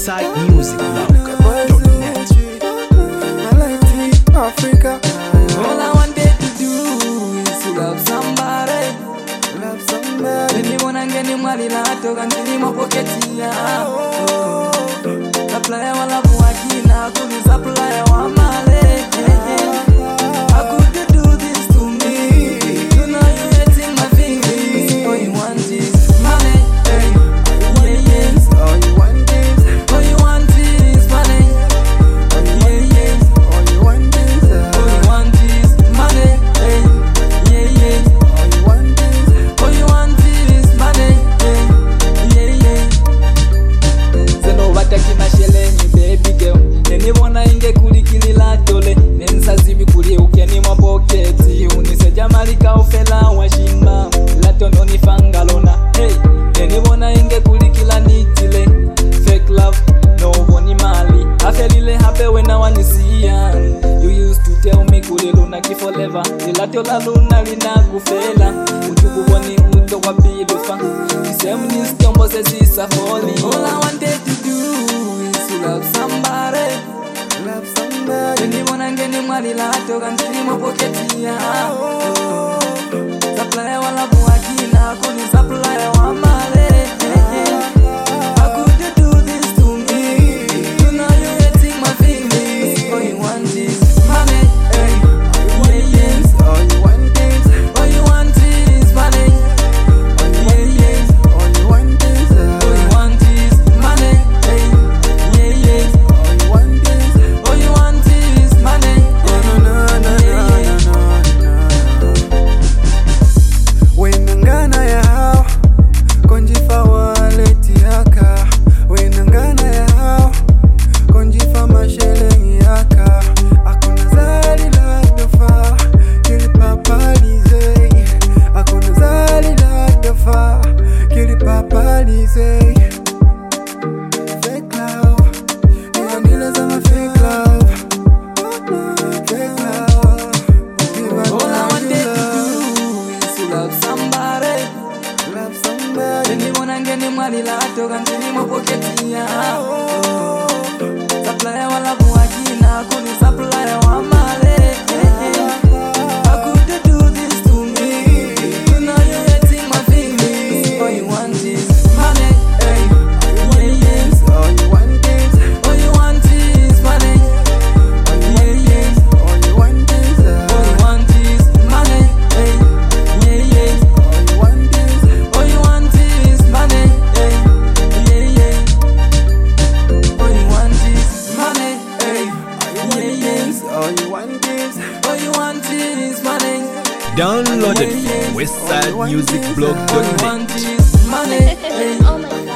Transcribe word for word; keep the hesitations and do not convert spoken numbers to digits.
Westside Music Blog dot net. Africa. All I wanted to do is to love somebody. Love somebody. Niliona ngeni mwali la toka ndini mapoketi ya Supply wala buwakina kuni supply wa male. How could you do this to me? You know you hating my feelings. All you want is money. Hey, yeah, yeah. All you want is, All you want is money. Yeah, yeah. all you want is, All you want is money. Hey, yeah, yeah. all you want is. All you want is money. Hey, yeah, yeah. Zeno wataki mashelenyi baby girl. Nenibona inge kulikilila tole. Nensazibi kuli ukeni mwa poketi. Uniseja malika ufela washimba. Latono ni fangalona. Hey, nenibona inge kulikila nitile. Fake love, no boni mali. Afelile hape wena wanisia. You used to tell me kuliluna kiforever. Ilato la luna lina kufela. Ujubu boni uto kwa bilufa. Kisemu nistombo se sisa falling. All I wanted to do is to love somebody. Love somebody. Niliona ngeni mwali la toka ndini mapoketi ya Supply wala buwakina kuni supply wa male. How could you do this to me? You know you hating my feelings. All you want is money. Hey, yeah, yeah. All you want is, All you want is money. Yeah, yeah. all you want is, All you want is money. Hey, yeah, yeah. all you want is. All you want is money. No, no, no, no, no, no, no, no. Wenangana ya hao konjifa waleti yaka. Wenangana ya hao konjifa mashelengi yaka. Akuna zali la dofa kili papalize. Akuna zali la dofa kili papalize. Fake love, niandile zama fake love. Fake love, All I wanted to do is to love somebody. love somebody. Niliona ngeni mwali la toka ndini mapoketi ya Supply wala buwakina kuni supply wa male. How could you do this to me? You know you hating my feelings. All you want is money. Hey, yeah, yeah. All you want is, All you want is money. Yeah, yeah. all you want is, All you want is money. Hey, yeah, yeah. all you want is, All you want is money. Hey, yeah, yeah. All you want is money. Hey, yeah, yeah. all you want is. All you want is money. Downloaded from Westside Music Blog All dot you net. want is money. Hey, Oh my